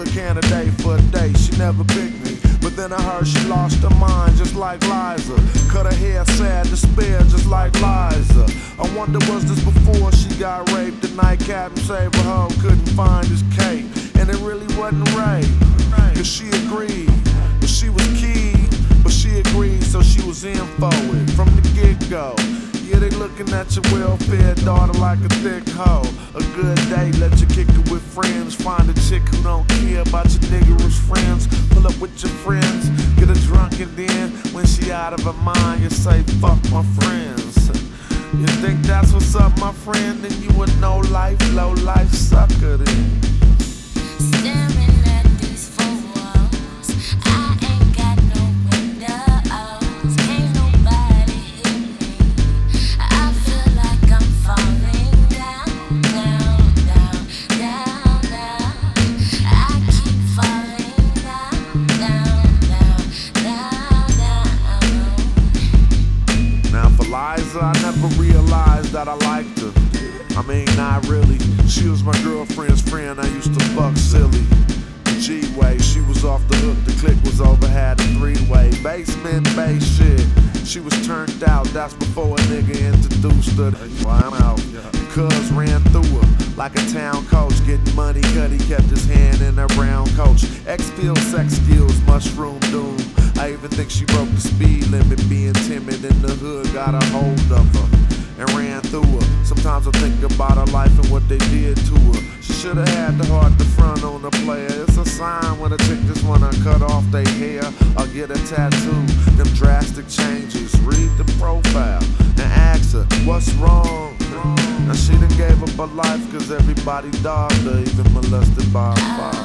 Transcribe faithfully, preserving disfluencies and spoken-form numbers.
candidate for a date. She never picked me, but then I heard she lost her mind just like Liza. Cut her hair sad, despair just like Liza. I wonder was this before she got raped? The night Captain saved her hoe couldn't find his cape. And it really wasn't rape, cause she agreed, but she was key. But she agreed, so she was in for it from the get-go. Yeah, they looking at your welfare daughter like a thick hoe. A good day, let you kick it with friends. Find a chick who don't care about your niggerous friends. Pull up with your friends, get her drunk, and then when she out of her mind, you say, fuck my friends. You think that's what's up, my friend? Then you a no-life, low-life sucker then. Staring at these four walls, I ain't got no windows. Can't nobody hear me. I feel like I'm falling down, down, down, down, down. I keep falling down, down, down, down, down. Now for Liza, I never realized that I liked her. I mean, not really. She was my girlfriend's friend, I used to fuck silly. The G-way, she was off the hook, the click was over, had a three-way. Basement bass shit, she was turned out, that's before a nigga introduced her. Well, I'm out. Cuz ran through her like a town coach, getting money cut, he kept his hand in her brown coach. X-pills, sex skills, mushroom doom. I even think she broke the speed limit, being timid in the hood, got a hold of her and ran through her. Sometimes I think about her life and what they did to her. She should've had the heart to front on the player. It's a sign when a chick just wanna cut off their hair or get a tattoo. Them drastic changes, read the profile and ask her, what's wrong? Now she done gave up her life cause everybody dogged her, even molested by her father.